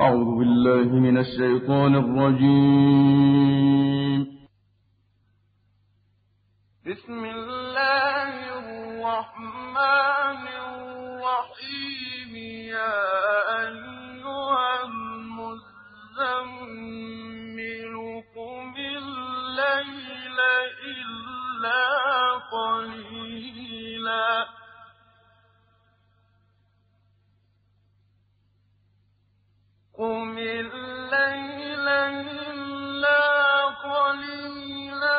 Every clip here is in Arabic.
أعوذ بالله من الشيطان الرجيم. بسم الله الرحمن الرحيم. يا أيها المزمل قم الليل إلا قليلا قم الليل إلا قليلا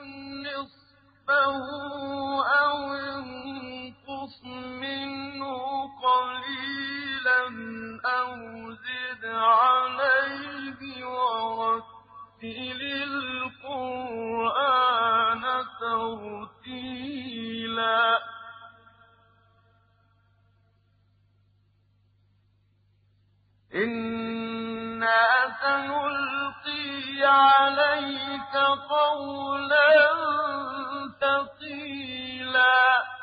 نصفه أو انقص منه قليلا أو زد عليه ورتل القرآن ترتيلا إنا سنلقي عليك قولا ثقيلا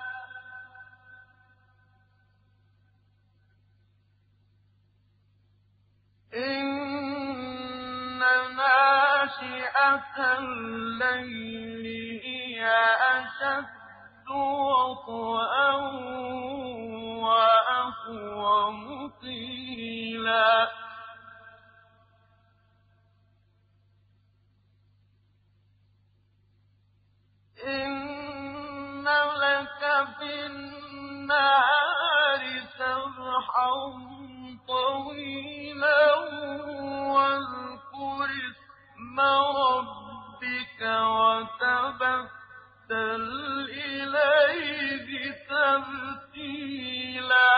إن ناشئة الليل هي أشد وطئا وأقوم قيلا إن لك في النهار سبحا طويلا واذكر اسم ربك وتبتل إليه تبتيلا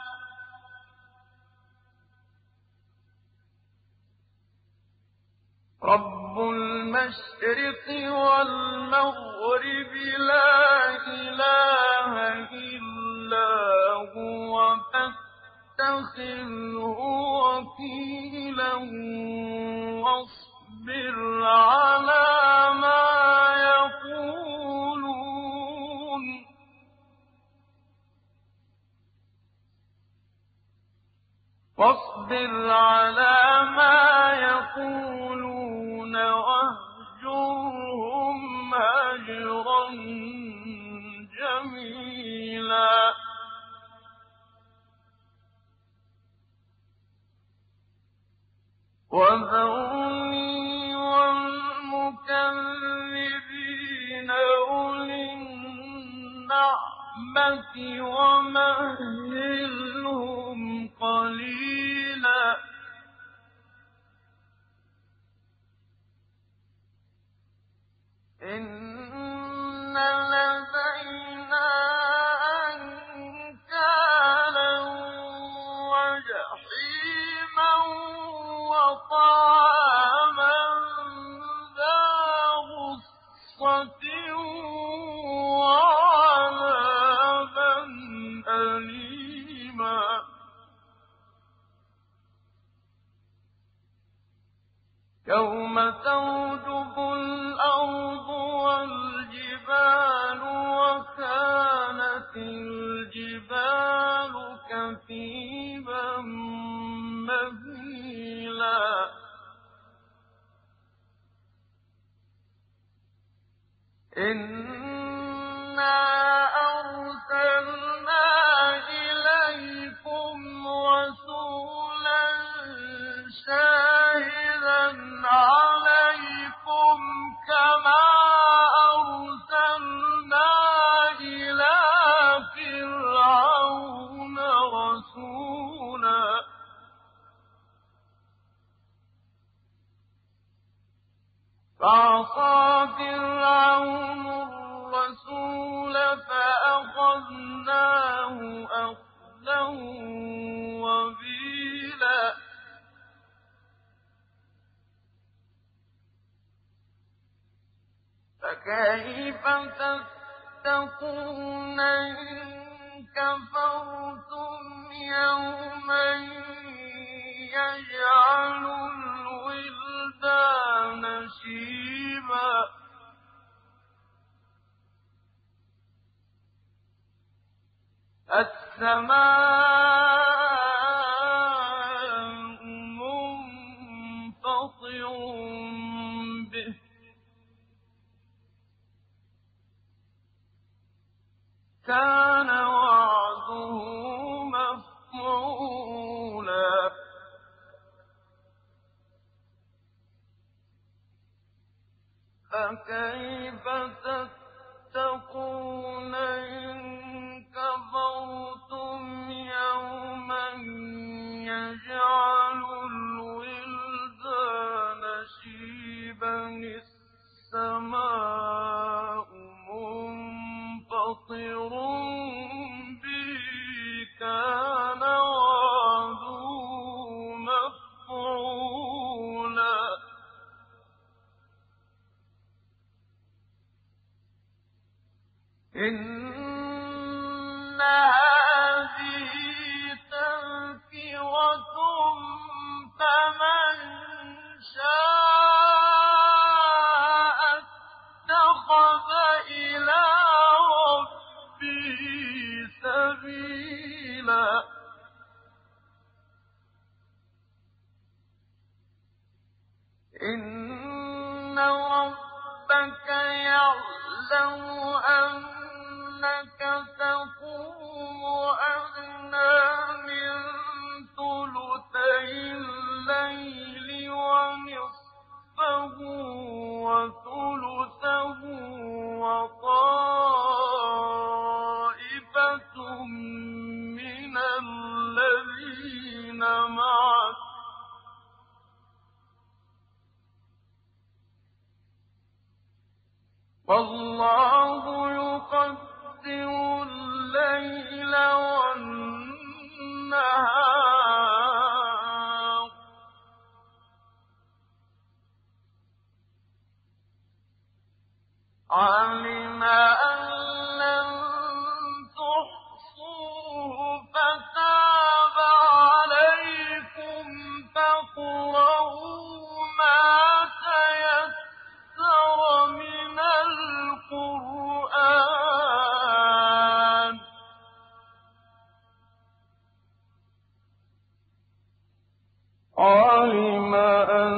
رب المشرق والمغرب لا إله إلا هو فاتخذه وكيلا واصبر على ما يقولون واهجرهم هجرا جميلا وذرني والمكذبين أولي النعمة ومهلهم قليلا إن لدينا أنكالا وجحيما وطعاما ذا غصة وعذابا أليما يوم ترجف الأرض والجبال وكانت الجبال كثيبا مهيلا إنا أرسلنا إليكم رسولا شاهدا عليكم كما أرسلنا إلى فرعون رسولا فعصى فرعون الرسول فأخذناه أخذا وبيلا فكيف تتقون إن كفرتم يوما يجعل الولدان شيبا السماء به كان وعده مفعولا فكيف تتقون إن كفرتم يوما يجعل الولدان شيبا السماء منفطر به كان وعده مفعولا إن هذه تذكرة فمن شاء اتخذ إلى ربه سبيلا إن ربك يعلم أنك تقوم أدنى من ثلثي الليل ونصفه وثلثه وطائفة من الذين معك والله يقدر الليل والنهار علم أن لن تحصوه فتاب عليكم فاقرؤوا ما تيسر من القرآن علم أن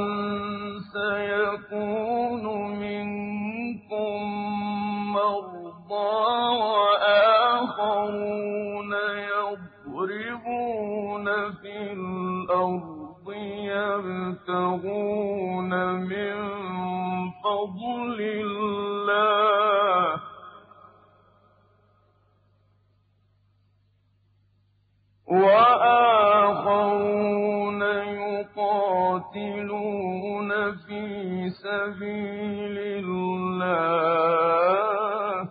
سيكون منكم مرضى وآخرون يضربون في الأرض يبتغون من فضل الله وآخرون يقاتلون في سبيل الله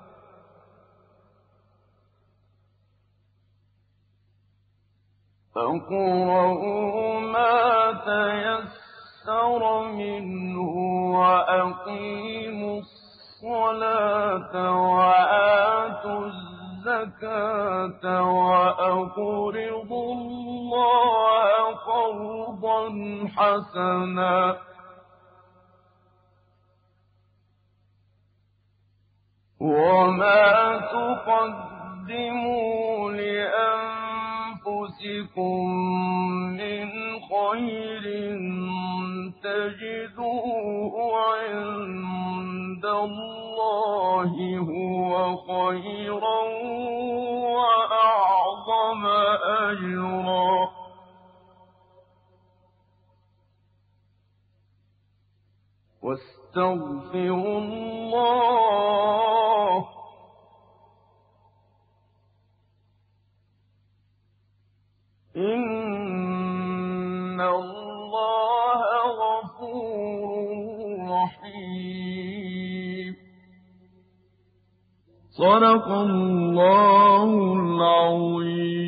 فاقرؤوا ما تيسر منه وأقيموا الصلاة وآتوا الزكاة وأقرضوا الله قرضا حسنا وما تقدموا لأنفسكم من خير تجدوه عند الله هو خيرا وأعظم أجرا واستغفروا الله إن الله غفور رحيم صدق الله العظيم.